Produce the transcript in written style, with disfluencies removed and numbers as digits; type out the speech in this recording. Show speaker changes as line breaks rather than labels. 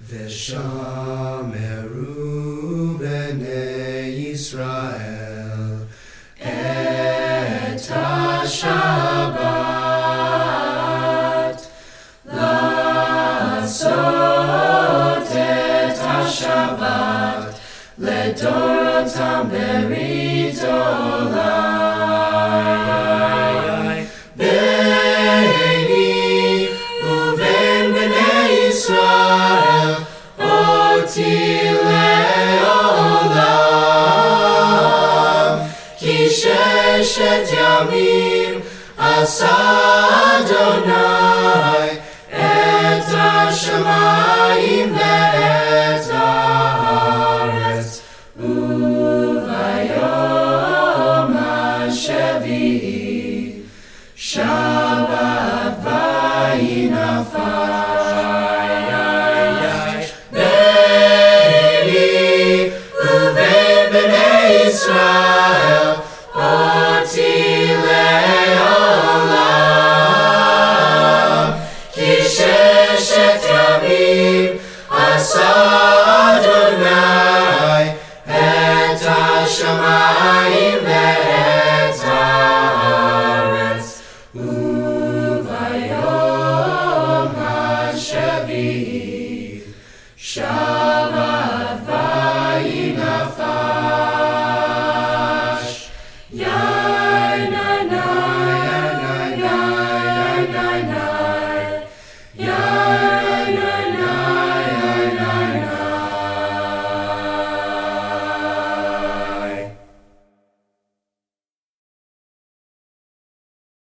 Veshameru b'nei Yisrael et ha-Shabbat La'asot et ha-Shabbat Ledorotam berit olam Beini uven b'nei Yisrael Oti le'olam Ki sheshet yamim asa Adonai Et hashamayim